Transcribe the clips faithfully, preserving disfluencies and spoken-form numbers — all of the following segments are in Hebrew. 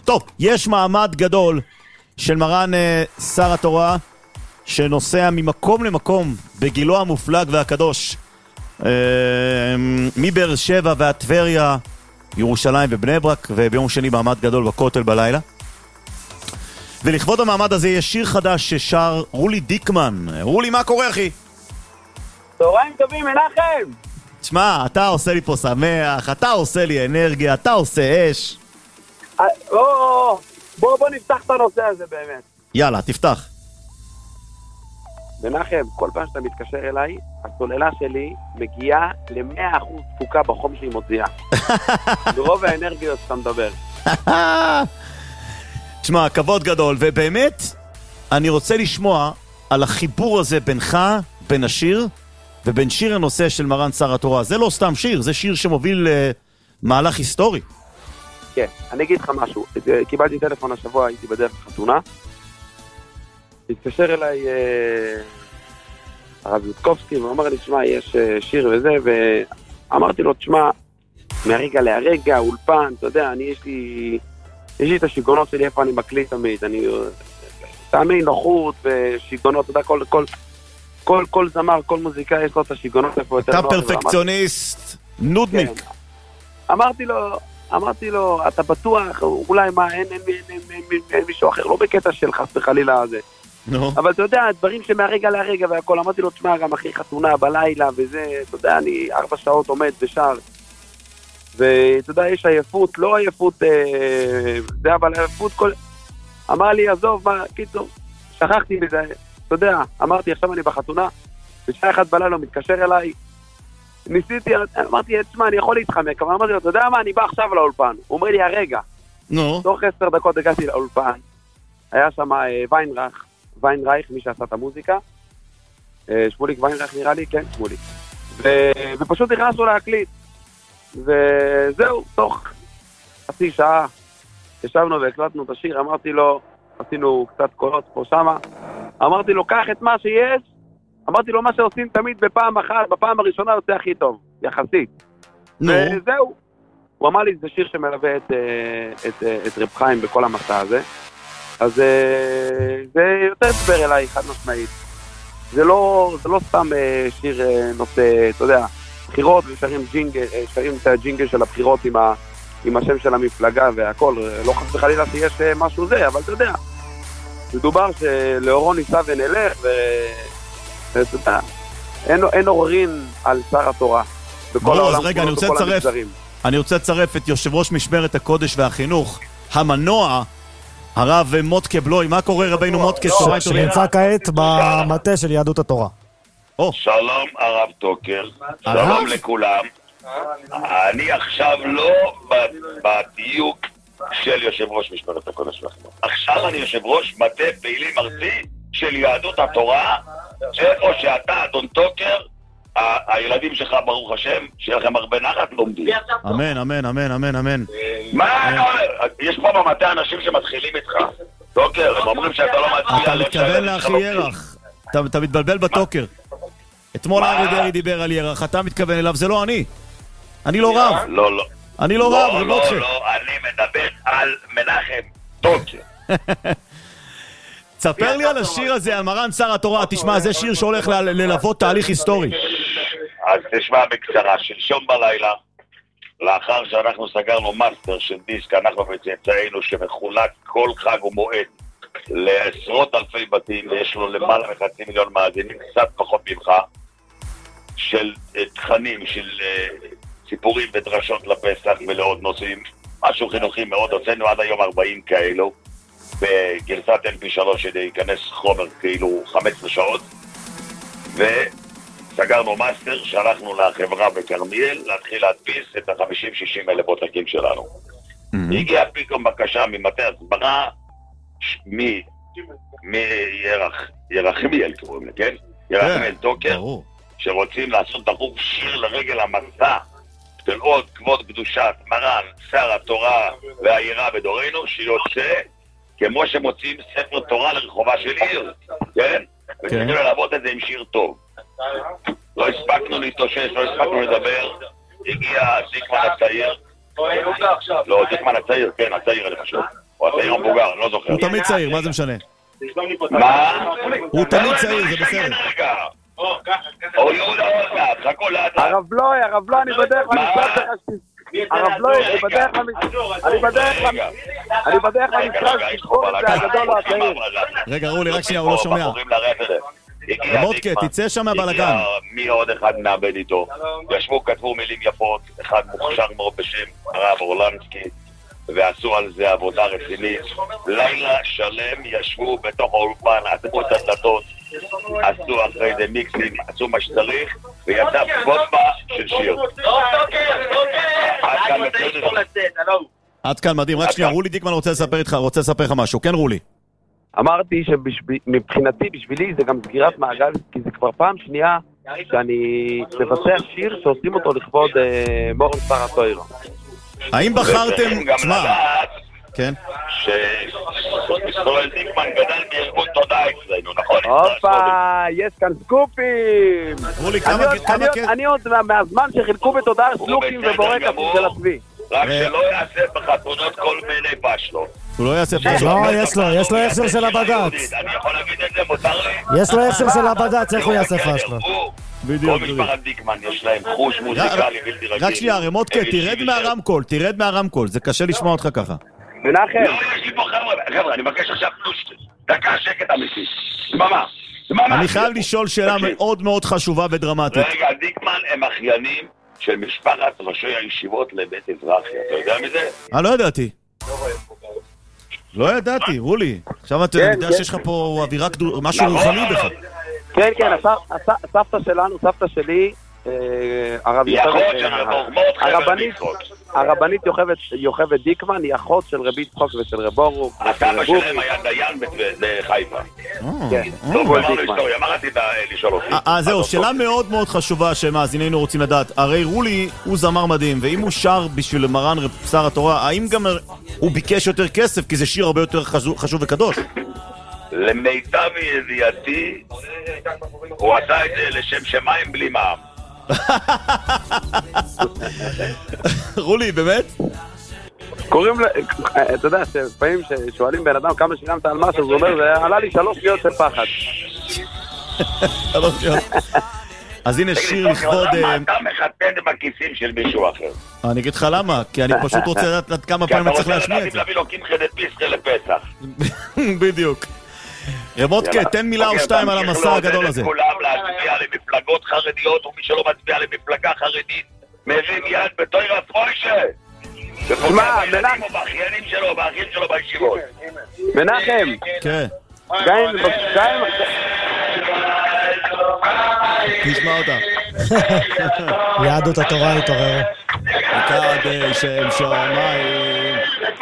טוב, יש מעמד גדול של מרן uh, שר התורה, שנוסע ממקום למקום בגילו המופלג והקדוש, uh, מבאר שבע ועד טבריה, ירושלים ובני ברק, וביום שני מעמד גדול בכותל בלילה. ולכבוד המעמד הזה יש שיר חדש ששר רולי דיקמן. רולי, מה קורה אחי? צהריים טובים, מנחם. תשמע, אתה עושה לי פה שמח, אתה עושה לי אנרגיה, אתה עושה אש. בוא, בוא, בוא נפתח את הנושא הזה באמת. יאללה, תפתח. מנחם, כל פעם שאתה מתקשר אליי, הסוללה שלי מגיעה ל-מאה אחוז תפוקה בחום שהיא מוציאה. ברוב האנרגיות שאתה מדבר. תשמע, כבוד גדול, ובאמת, אני רוצה לשמוע על החיבור הזה בינך, בין השיר, ובין שיר הנושא של מרן שר התורה. זה לא סתם שיר, זה שיר שמוביל uh, מהלך היסטורי. כן, אני אגיד לך משהו. קיבלתי טלפון השבוע, הייתי בדרך חתונה. התקשר אליי uh, הרב יודקובסקי, ואומר לי, תשמע, יש uh, שיר וזה, ואמרתי לו, תשמע, מהרגע להרגע, אולפן, אתה יודע, אני יש לי... יש לי את השיגונות שלי, איפה אני מקליט תמיד, אני... טעמי נוחות ושיגונות, אתה יודע, כל... כל כל, כל זמר, כל מוזיקה יש לו את השיגונות איפה יותר נוח. אתה פרפקציוניסט, נודניק. כן. אמרתי לו, אמרתי לו, אתה בטוח, אולי מה, אין, אין, אין, אין, אין, אין, אין מישהו אחר, לא בקטע של חס וחלילה הזה. No. אבל אתה יודע, דברים שמהרגע להרגע והכל, אמרתי לו, תשמע, גם אחרי חתונה בלילה וזה, אתה יודע, אני ארבע שעות עומד ושר. ואתה יודע, יש עייפות, לא עייפות, אה, זה אבל עייפות כל... אמר לי, עזוב, מה, קיצור, שכחתי מזה. אתה יודע, אמרתי, עכשיו אני בחתונה, בשעה אחת בלילה הוא מתקשר אליי, ניסיתי, אמרתי, תשמע, אני יכול להתחמק, אבל אמרתי לו, אתה יודע מה, אני בא עכשיו לאולפן. הוא אומר לי, הרגע. נו. תוך עשר דקות הגעתי לאולפן, היה שם ויינרייך, ויינרייך, מי שעשה את המוזיקה, שמוליק ויינרייך נראה לי, כן, שמוליק. ופשוט נכנסנו להקליט, וזהו, תוך חצי שעה, ישבנו והקלטנו את השיר, אמרתי לו, עשינו קצת קולות פה שמה, אמרתי לו, קח את מה שיש, אמרתי לו, מה שעושים תמיד בפעם אחת, בפעם הראשונה יוצא הכי טוב, יחסית. נו. וזהו. הוא אמר לי, זה שיר שמלווה את, את, את רב חיים בכל המסע הזה, אז זה יותר דבר אליי, חד משמעית. זה לא, זה לא סתם שיר נושא, אתה יודע, בחירות, ושרים ג'ינגל, שרים את הג'ינגל של הבחירות עם, ה, עם השם של המפלגה והכל, לא חס וחלילה שיש משהו זה, אבל אתה יודע, מדובר שלאורו ניסה ונלך, ואתה יודע, אין, אין עוררין על שר התורה. בכל העולם, רגע, אני רוצה לצרף, אני רוצה לצרף את יושב ראש משמרת הקודש והחינוך, המנוע, הרב מוטקה בלוי. מה קורה רבינו מוטקה? שנמצא כעת במטה של יהדות התורה. שלום הרב טוקר, שלום לכולם. אני עכשיו לא בדיוק של יושב ראש משמרת הקודש והחינוך. עכשיו אני יושב ראש מטה פעילים ארצי של יהדות התורה, איפה שאתה, אדון טוקר, הילדים שלך, ברוך השם, שיהיה לכם הרבה נחת, לומדים. אמן, אמן, אמן, אמן, אמן. מה? יש פה במטה אנשים שמתחילים איתך. טוקר, הם אומרים שאתה לא מצביע... אתה מתכוון לאחי ירח. אתה מתבלבל בטוקר. אתמול ארי דרעי דיבר על ירח, אתה מתכוון אליו, זה לא אני. אני לא רב. לא, לא. אני לא רב, זה לא, לא, אני מדבר על מנחם טוקר. תספר לי על השיר הזה, על מרן שר התורה. תשמע, זה שיר שהולך ללוות תהליך היסטורי. אז תשמע בקצרה, שלשום בלילה, לאחר שאנחנו סגרנו מאסטר של דיסק, אנחנו וצאצאינו שמחולק כל חג ומועד לעשרות אלפי בתים, ויש לו למעלה מחצי מיליון מאזינים, קצת פחות ממך, של תכנים, של סיפורים ודרשות לפסח ולעוד נושאים, משהו חינוכי מאוד, הוצאנו עד היום ארבעים כאלו, בגרסת אל פי שלוש שדי ייכנס חומר כאילו חמש עשרה שעות, וסגרנו מאסטר, שלחנו לחברה בקרמיאל להתחיל להדפיס את ה-חמישים שישים אלף עותקים שלנו. Mm-hmm. הגיעה פתאום בקשה ממטה הסברה מירחמיאל, קוראים לי, כן? ירחמיאל טוקר, שרוצים לעשות דחוף שיר לרגל המסע של עוד כבוד קדושת מרן שר התורה והעירה בדורנו, שיוצא כמו שמוצאים ספר תורה לרחובה של עיר, כן? וצריכים ללוות את זה עם שיר טוב. לא הספקנו להתאושש, לא הספקנו לדבר, הגיע דיקמן הצעיר. לא, דיקמן הצעיר, כן, הצעיר אני חושב. הוא הצעיר המבוגר, לא זוכר. הוא תמיד צעיר, מה זה משנה? מה? הוא תמיד צעיר, זה בסדר. או יהודה עוד, חכו לאט. הרב בלוי, הרב בלוי, אני בדרך למשרד הרב בלוי, אני בדרך אני בדרך אני בדרך למשרד שתחום את זה הגדול או הצעיר. רגע, רולי, רק שנייה, הוא לא שומע. מודקה, תצא שם מהבלגן. מי עוד אחד נאבד איתו? ישבו, כתבו מילים יפות, אחד מוכשר מאוד בשם הרב אורלנסקי, ועשו על זה עבודה רצינית. לילה שלם ישבו בתוך האולפן, עשו את הדלתות, עשו אחרי זה מיקסים, עשו מה שצריך, ויצא בומבה של שיר. עד כאן מדהים, רק שנייה, רולי דיקמן רוצה לספר איתך, רוצה לספר לך משהו, כן רולי? אמרתי שמבחינתי, בשבילי, זה גם סגירת מעגל, כי זה כבר פעם שנייה שאני מבצע שיר שעושים אותו לכבוד מורן שר התוירה. האם בחרתם... תשמע, כן? שישראל דיקמן גדל בארגון תודה אצלנו, נכון? הופה, יש כאן סקופים! רולי, כמה... אני עוד מהזמן שחילקו בתודה סלוקים ובורקסים של הצבי. רק שלא יעשה בחתונות כל מיני פשלות. הוא לא יעשה פשוט. לא, יש לו, יש לו הכשר של הבד"ץ. אני יכול להגיד את זה, מותר לי? יש לו הכשר של הבד"ץ, איך הוא יעשה פשלות? בדיוק. כל משפחת דיקמן יש להם חוש מוזיקלי בלתי רגיל. רק שנייה, רמודקה, תרד מהרמקול, תרד מהרמקול, זה קשה לשמוע אותך ככה. מנחם. לא, יש לי פה חבר'ה, חבר'ה, אני מבקש עכשיו דקה שקט אמיתי. דממה. אני חייב לשאול שאלה מאוד מאוד חשובה ודרמטית. רגע, דיקמן הם אחיינים של משפחת ראשי הישיבות לבית אזרחי. אתה יודע מזה? אה, לא ידעתי. לא ידעתי, רולי. עכשיו אתה יודע שיש לך פה אווירה משהו רוחני בך. כן, כן, הסבתא שלנו, סבתא שלי, הרבנית יוכבד דיקמן היא אחות של רבי צחוק ושל רב אורוך. הסבא שלהם היה דיין בחיפה. אמרתי לשאול אותי. אה, זהו, שאלה מאוד מאוד חשובה שמאזיננו רוצים לדעת. הרי רולי הוא זמר מדהים, ואם הוא שר בשביל מרן שר התורה, האם גם הוא ביקש יותר כסף כי זה שיר הרבה יותר חשוב וקדוש? למיטב ידיעתי הוא עשה את זה לשם שמיים בלי מע"מ. רולי, באמת? קוראים, אתה יודע, שפעמים ששואלים בן אדם כמה שילמת על משהו, זה אומר, זה עלה לי שלוש שניות של פחד. שלוש שניות. אז הנה שיר לכבוד... למה אתה מחטט בכיסים של מישהו אחר? אני אגיד לך למה, כי אני פשוט רוצה לדעת כמה פעמים אני צריך להשמיע את זה. כי אתה רוצה לדעת אם להביא לו קמחא דפסחא לפסח. בדיוק. רמודקה, תן מילה או שתיים על המסע הגדול הזה. כולם להצביע למפלגות חרדיות, ומי שלא מצביע למפלגה חרדית מרים יד בתוירה פרוישה. מה, בילדים או באחיינים שלו, באחים שלו בישיבות. מנחם. כן. גאים, גאים. תשמע אותה. יהדות התורה התעורר. מקדש שם שמיים.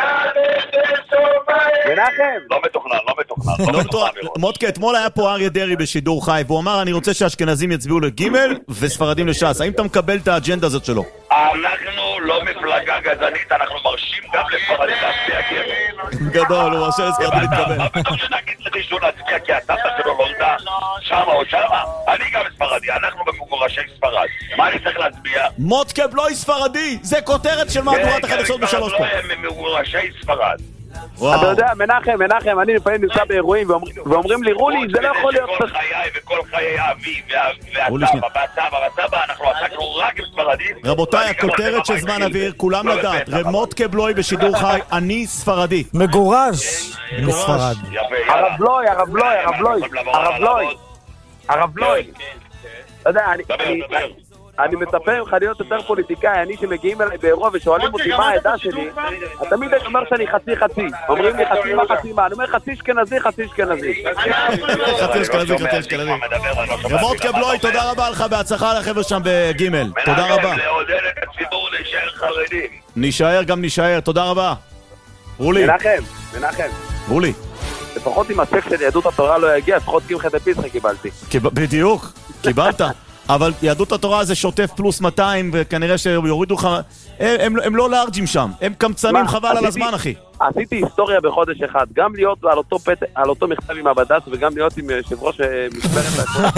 מנחם. לא מתוכנן, לא מתוכנן. לא מתוכנן. מודקה, אתמול היה פה אריה דרעי בשידור חי, והוא אמר, אני רוצה שהאשכנזים יצביעו לגימל וספרדים לש"ס. האם אתה מקבל את האג'נדה הזאת שלו? אנחנו לא מפלגה גזענית, אנחנו מרשים גם לפרדים להצביע גימל. גדול, הוא מרשה לזכרתי להתקבל. מה פתאום שנגיד למישהו להצביע כי הסבתא שלו נולדה שמה או שמה? אני גם ספרדי, אנחנו במגורשי ספרד. מה אני צריך להצביע? מודקה בלוי ספרדי! זה כותרת של מהדורת החדשות בשלוש פה. הם ממגורשי ספרד. אתה יודע, מנחם, מנחם, אני לפעמים נמצא באירועים ואומרים לי, רולי, זה לא יכול להיות... כל חיי וכל חיי האבי והסבא, והסבא, והסבא, אנחנו עסקנו רק עם ספרדים. רבותיי, הכותרת של זמן אוויר, כולם לדעת, רמודקה בלוי בשידור חי, אני ספרדי. מגורש מספרד. הרב בלוי, הרב בלוי, הרב בלוי, הרב בלוי, הרב בלוי. אתה יודע, אני מצפה ממך להיות יותר פוליטיקאי, אני שמגיעים אליי באירוע ושואלים אותי מה העדה שלי, אתה תמיד אומר שאני חצי חצי, אומרים לי חצי מה חצי מה, אני אומר חצי אשכנזי, חצי אשכנזי. חצי אשכנזי, חצי אשכנזי. רמודקה בלוי, תודה רבה לך, בהצלחה לחבר'ה שם בגימל. תודה רבה. לעודד את הציבור להישאר חרדים. נשאר גם נשאר, תודה רבה. רולי. מנחם, מנחם. רולי. לפחות אם הסק של יהדות התורה לא יגיע, לפחות קמחא דפסחא קיבלתי. בדיוק, קיבלת. אבל יהדות התורה זה שוטף פלוס מאתיים, וכנראה שיורידו לך... הם, הם לא לארג'ים שם, הם קמצנים חבל על הזמן, אחי. עשיתי היסטוריה בחודש אחד, גם להיות על אותו, פת... על אותו מכתב עם הבד"ץ, וגם להיות עם יושב ראש משמרת.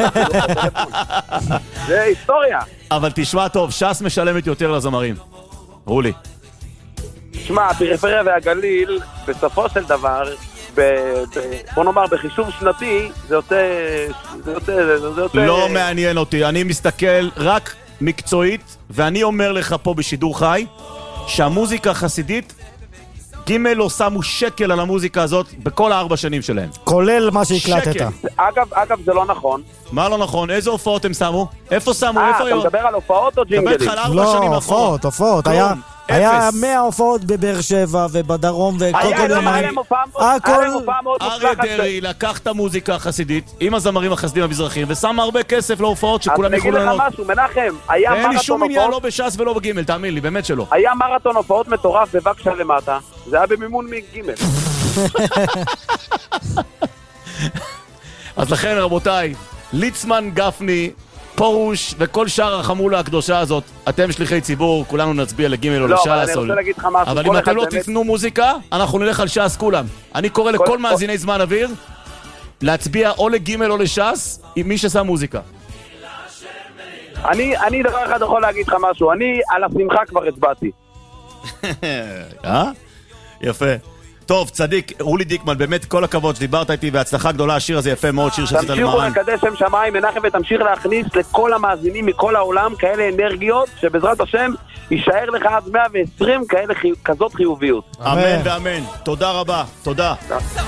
זה היסטוריה. אבל תשמע טוב, ש"ס משלמת יותר לזמרים. רולי. תשמע, הפריפריה והגליל, בסופו של דבר, ב, ב, בוא נאמר, בחישוב שנתי, זה יותר... זה יותר, זה יותר... לא מעניין אותי, אני מסתכל רק מקצועית, ואני אומר לך פה בשידור חי, שהמוזיקה החסידית, ג' לא שמו שקל על המוזיקה הזאת בכל הארבע שנים שלהם. כולל מה שהקלטת. אגב, אגב, זה לא נכון. מה לא נכון? איזה הופעות הם שמו? איפה שמו? אה, איפה אתה היום? מדבר על הופעות או ג'ינגלים? מדבר לך על ארבע לא, שנים אחורה. הופעות, הופעות. כלום. היה... היה אפס. מאה הופעות בבאר שבע ובדרום וכל היה כל להם יומיים. הופעה מאוד אריה מוצלחת. דרעי לקח את המוזיקה החסידית עם הזמרים החסידים המזרחיים ושם הרבה כסף להופעות שכולם יכולו אז אני ליהנות. אגיד לך משהו, מנחם, היה אין לי שום מרתון עניין לא הופעות, בש"ס ולא בגימל, תאמין לי, באמת שלא. היה מרתון הופעות מטורף בבקשה למטה, זה היה במימון מגימל. אז לכן רבותיי, ליצמן, גפני, פורוש וכל שאר החמולה הקדושה הזאת, אתם שליחי ציבור, כולנו נצביע לגימל או לא, אבל לש"ס. אני רוצה להגיד לך משהו. אבל כל אם אחד אתם לא באמת- תיתנו מוזיקה, אנחנו נלך על ש"ס כולם. אני קורא לכל כל- מאזיני זמן אוויר להצביע או לגימל או לש"ס עם מי ששם מוזיקה. אני, אני דבר אחד יכול להגיד לך משהו, אני על השמחה כבר הצבעתי. אה? יפה. טוב, צדיק, רולי דיקמן, באמת כל הכבוד שדיברת איתי והצלחה גדולה, השיר הזה יפה מאוד, שיר שעשית תמשיכו למרן. לקדש שם שמיים, מנחם, ותמשיך להכניס לכל המאזינים מכל העולם כאלה אנרגיות, שבעזרת השם יישאר לך עד מאה ועשרים כאלה, כזאת חיוביות. אמן ואמן. תודה רבה, תודה.